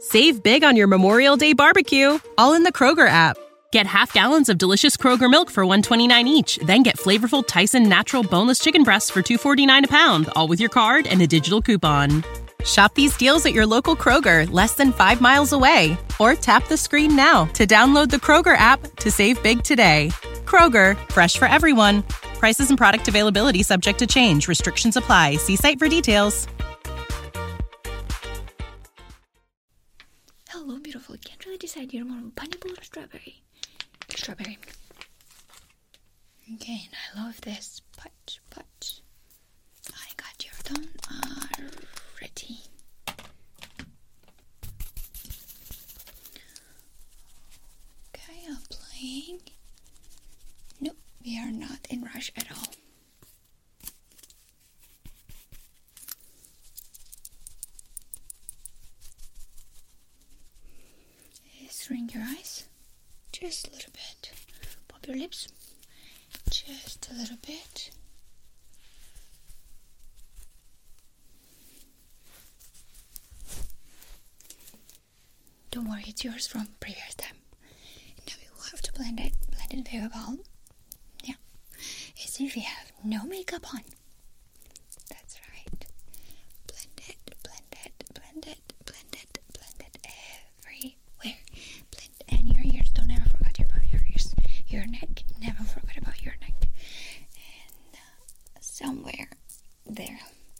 Save big on your Memorial Day barbecue, all in the Kroger app. Get half gallons of delicious Kroger milk for $1.29 each. Then get flavorful Tyson natural boneless chicken breasts for $2.49 a pound, all with your card and a digital coupon. Shop these deals at your local Kroger, less than 5 miles away. Or tap the screen now to download the Kroger app to save big today. Kroger, fresh for everyone. Prices and product availability subject to change. Restrictions apply. See site for details. Hello, beautiful. Can't really decide you're more pineapple or strawberry. Strawberry. Okay, and I love this. Punch. I got your tone ready. Okay, applying. Nope, we are not in rush at all. Shrink your eyes just a little bit. Pop your lips just a little bit. Don't worry, it's yours from previous time. Now we will have to blend it very well. Yeah, as if we have no makeup on. That's right. Blend it everywhere. Blend, and your ears. Don't ever forget about your ears. Your neck. Never forget about your neck. And somewhere there.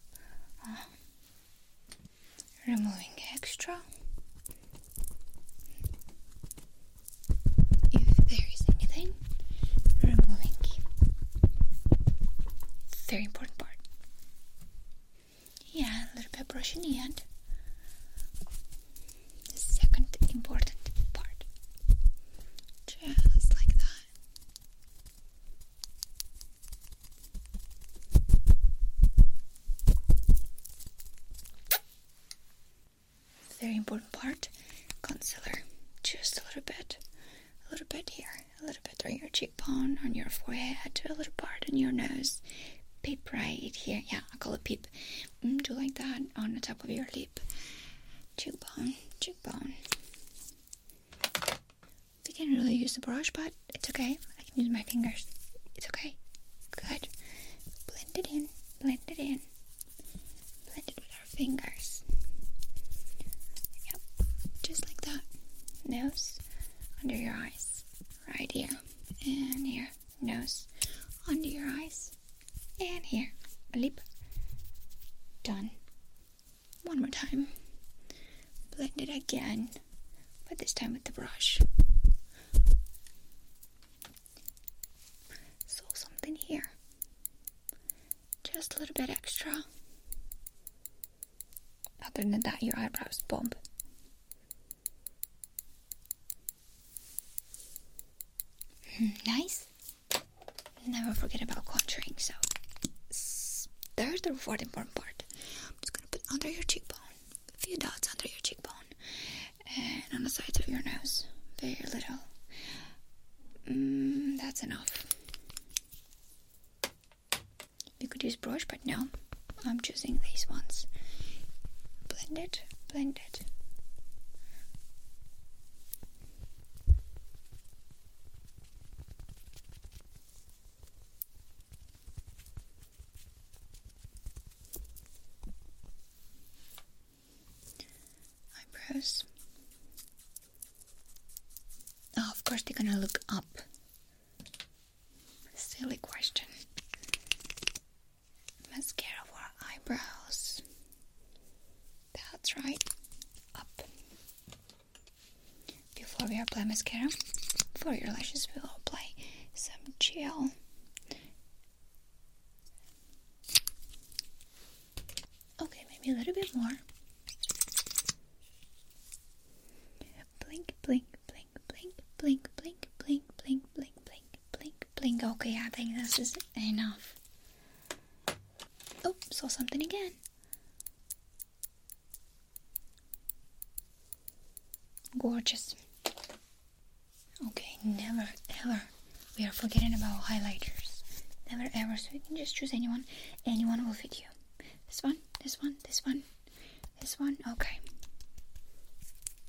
Removing extra. If there is anything, removing. Very important part. Yeah, a little bit brush in the end. The second important part. Just like that. Very important part. Concealer. Just a little bit. A little bit here. A little bit on your cheekbone, on your forehead, a little part on your nose. Peep right here. Yeah, I call it peep. Do like that on the top of your lip. Cheekbone. We can't really use the brush, but it's okay. I can use my fingers. It's okay. Good. Blend it in. Blend it with our fingers. Yep. Just like that. Nose under your eyes. Right here. And here. Nose under your eyes. And here. A lip. Done. One more time. Blend it again. But this time with the brush. So something here. Just a little bit extra. Other than that, your eyebrows bump. Nice. Never forget about contouring. So, there's the fourth important part. I'm just gonna put under your cheekbone, a few dots under your cheekbone, and on the sides of your nose, very little. That's enough. You could use brush, but no, I'm choosing these ones. Blend it. Eyebrows. Oh, of course they're gonna look up. Silly question. Mascara for eyebrows. That's right. Up. Before we apply mascara, for your lashes we will apply some gel. Okay, maybe a little bit more. Blink, blink, blink, blink, blink, blink, blink, blink, blink, blink, blink, blink. Okay, I think this is enough. Oh, saw something again. Gorgeous. Okay, never ever we are forgetting about highlighters. Never ever. So you can just choose anyone. Anyone will fit you. This one, this one, this one, this one. Okay.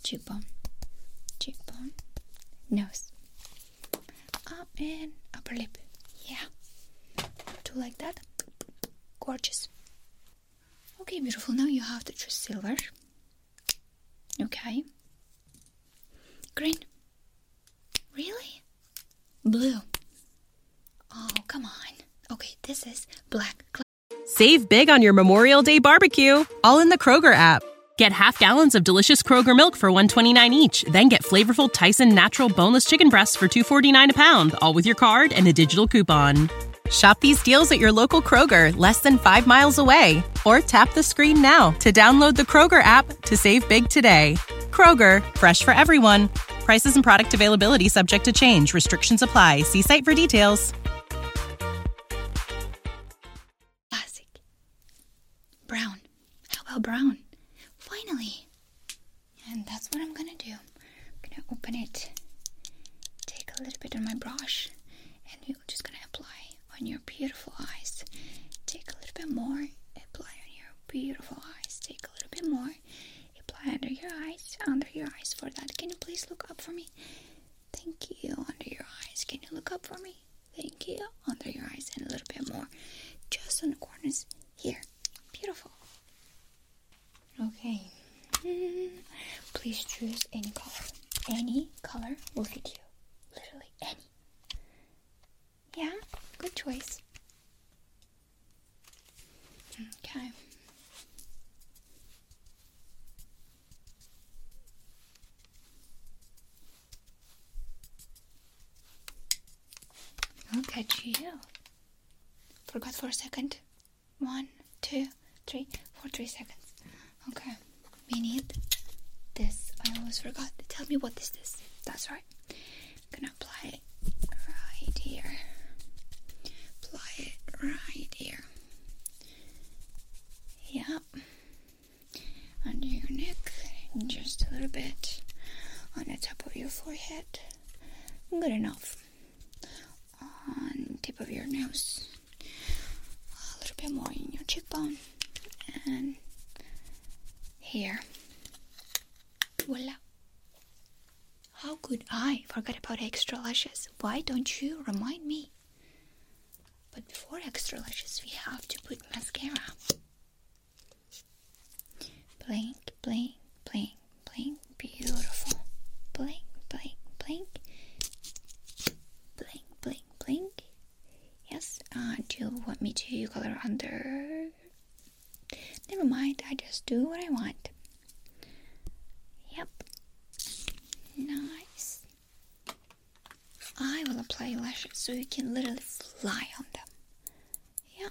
cheekbone, cheekbone, nose, up and upper lip. Yeah, do like that. Gorgeous. Okay, beautiful. Now you have to choose silver. Okay. Green. Really? Blue. Oh, come on. Okay, this is black. Save big on your Memorial Day barbecue, all in the Kroger app. Get half gallons of delicious Kroger milk for $1.29 each. Then get flavorful Tyson natural boneless chicken breasts for $2.49 a pound, all with your card and a digital coupon. Shop these deals at your local Kroger, less than 5 miles away. Or tap the screen now to download the Kroger app to save big today. Kroger, fresh for everyone. Prices and product availability subject to change. Restrictions apply. See site for details. Classic. Brown. How about brown? Finally. And that's what I'm gonna do. I'm gonna open it. Take a little bit on my brush. And we're just gonna apply on your beautiful eyes. Take a little bit more. Apply on your beautiful eyes. Take a little bit more. Apply under your eyes. Under your eyes. For that, can you please look up for me? Thank you. Under your eyes. Can you look up for me? Thank you. Under your eyes. And a little bit more. Just on the corners here. Beautiful. Okay. Please choose any color. Any color will fit you. Literally any. Yeah, good choice. Okay. Look at you. Forgot for a second. 1, 2, 3, for 3 seconds. Okay. We need this. I always forgot. Tell me what is this. That's right. I'm gonna apply it right here. Apply it right here. Yep. Under your neck. Just a little bit on the top of your forehead. Good enough. On tip of your nose. A little bit more in your cheekbone. And here. Voila. How could I forget about extra lashes? Why don't you remind me? But before extra lashes, we have to put mascara. Blink, blink, blink, blink. Beautiful. Blink, blink, blink. Blink, blink, blink. Yes, do you want me to color under? Never mind, I just do what I want. Yep. Nice. I will apply lashes so you can literally fly on them. Yep.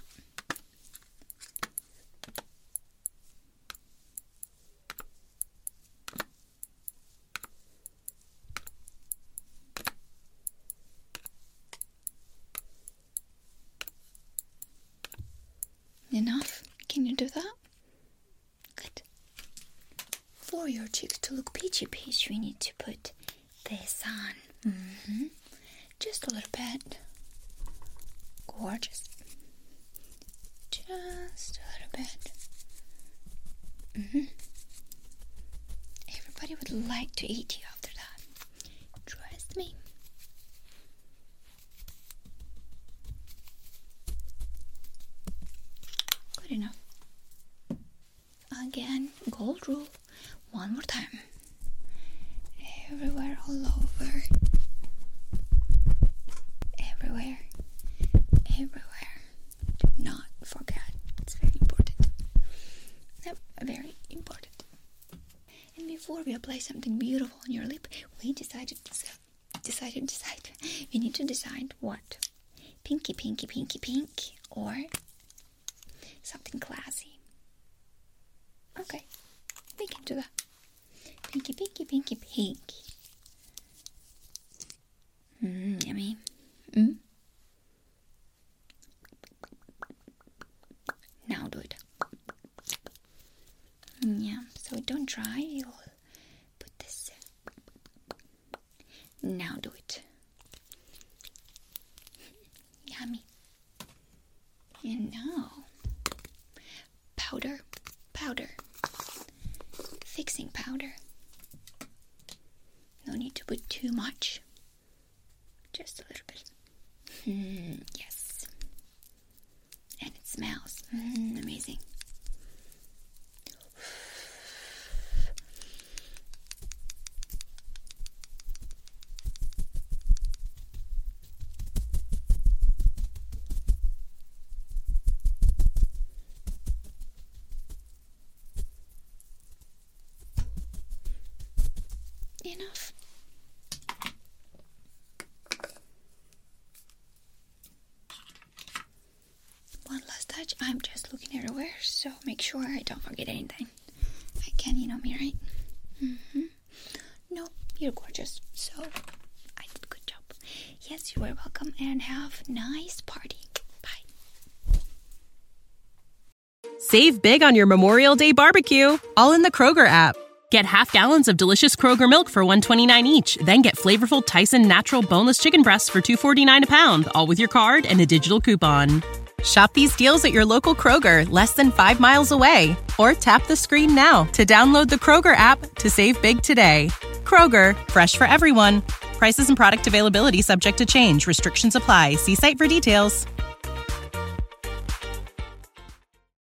Enough? Can you do that? Good. For your cheeks to look peachy peach, we need to put this on. Just a little bit. Gorgeous. Just a little bit. Everybody would like to eat you after that. Trust me. Good enough. Again, gold rule. One more time. Everywhere, all over. Everywhere. Everywhere. Do not forget. It's very important. Yep, very important. And before we apply something beautiful on your lip, we decided. We need to decide what. Pinky, pinky, pinky, pink. Or something classy. Okay, we can do that. Pinky, pinky, pinky, pink. Yummy. Now do it. Yeah, so don't try. You'll put this. Now do it. Yummy. And now, powder. Fixing powder. to put too much. Just a little bit. Yes. And it smells amazing. Enough. One last touch. I'm just looking everywhere, so make sure I don't forget anything. I can, you know me, right? No, you're gorgeous. So I did a good job. Yes, you are welcome, and have a nice party. Bye. Save big on your Memorial Day barbecue, all in the Kroger app. Get half gallons of delicious Kroger milk for $1.29 each. Then get flavorful Tyson natural boneless chicken breasts for $2.49 a pound, all with your card and a digital coupon. Shop these deals at your local Kroger, less than 5 miles away. Or tap the screen now to download the Kroger app to save big today. Kroger, fresh for everyone. Prices and product availability subject to change. Restrictions apply. See site for details.